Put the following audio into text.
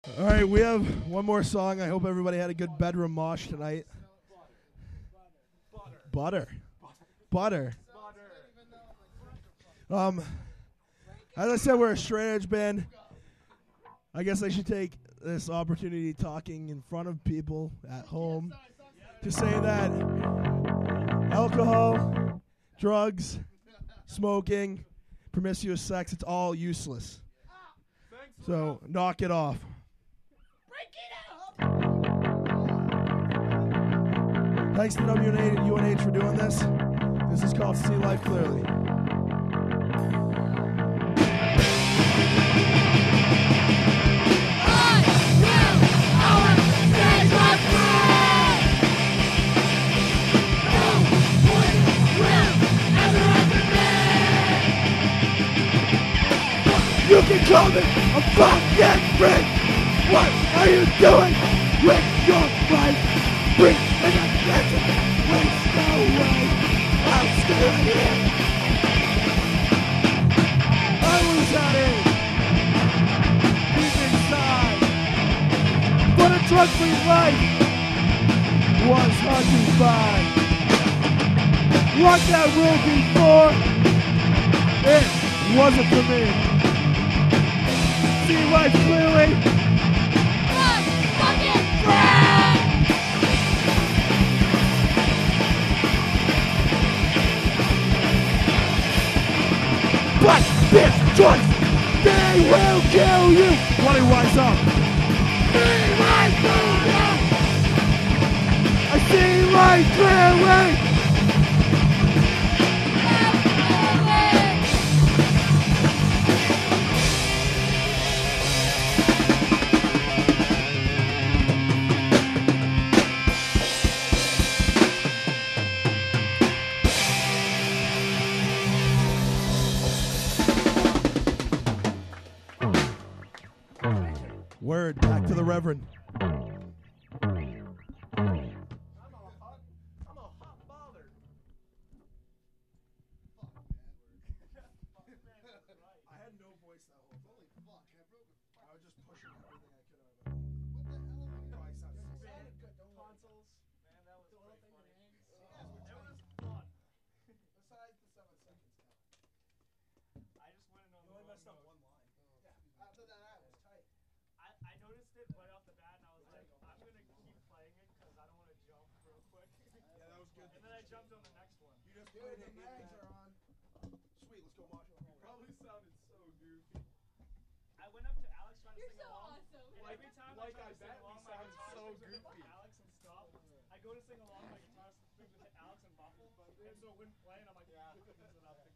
All right, we have one more song. I hope everybody had a good bedroom mosh tonight. Butter. As I said, we're a straight edge band. I guess I should take this opportunity talking in front of people at home to say that alcohol, drugs, smoking, promiscuous sex, it's all useless. So knock it off. Thanks to WNA and UNH for doing this. This is called See Life Clearly. You can call me a fucking freak. What are you doing with your life? Bring in a present, waste no way. I'll stay right here. I was at it, deep inside, but a drug-free life was hard to find. Like that rule before, it wasn't for me. See life clearly. One fucking friend. But this choice, they will kill you. Why do you rise up? See life clearly. I see life clearly. Word back to the Reverend. Go to sing along, my guitar stupid hit Alex and muffle, and so it wouldn't play, and I'm like, yeah, this is enough.